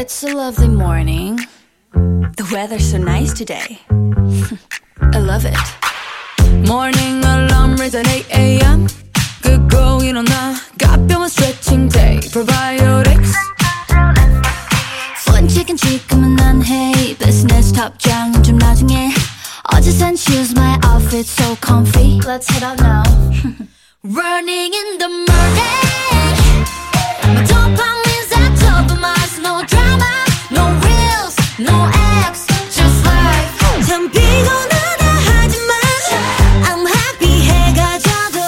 It's a lovely morning. The weather's so nice today. I love it. Morning alarm rings at 8 a.m. 끄고 일어나 가벼운 stretching day. Probiotics. Fun chicken 지금은 안 해. Business 답장은 좀 나중에. 어제 산 shoes, my outfit so comfy. Let's head out now. Running in the morning. My dopamine's at top of my no drama, no reels, no acts, just life. 참 피곤하다 하지만 I'm happy 해가 져도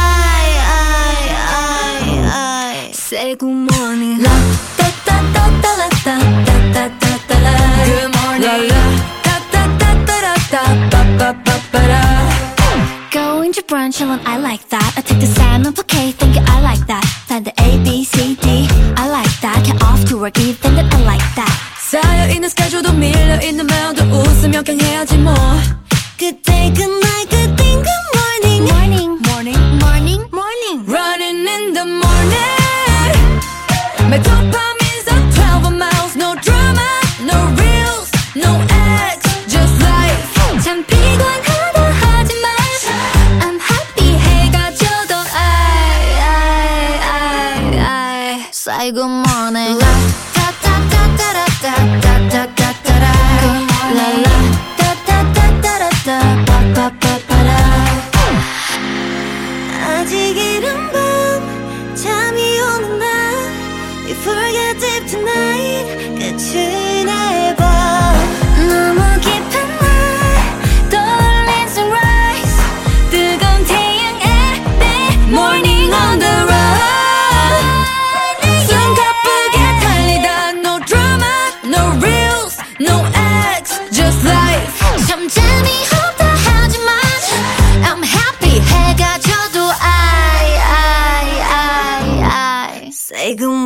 I say good morning. La da da da da la da da da da la. Good morning. La da da da da da ba ba ba ba da. Going to brunch alone, I like that. I take the salmon bouquet, thinking I like that. Find the A, B, C, D, I like that. Get off to work, even that I like that. 쌓여있는 스케줄도 밀려있는 마음도 웃으며 그냥 해야지 뭐. Good day, good night, good thing, good morning. Morning, morning, morning, morning. Running in the morning. My dopamine's at 12 miles. No drama, no reels, no acts, just life. 참 피곤하다 하지만 I'm happy 해가 져도 I say good morning. La da da da da da da da da da da. La la da da da da da ba ba ba ba da. 아직 이른 밤 잠이 오는 날 You forget deep tonight 끝이 내 밤 너무 깊은 날 떠올린 sunrise 뜨거운 태양에 morning on the run 숨 가쁘게 달리다 no drama no reels no acts just life 참 재미없다 하지만 I'm happy 해가 져도 I say good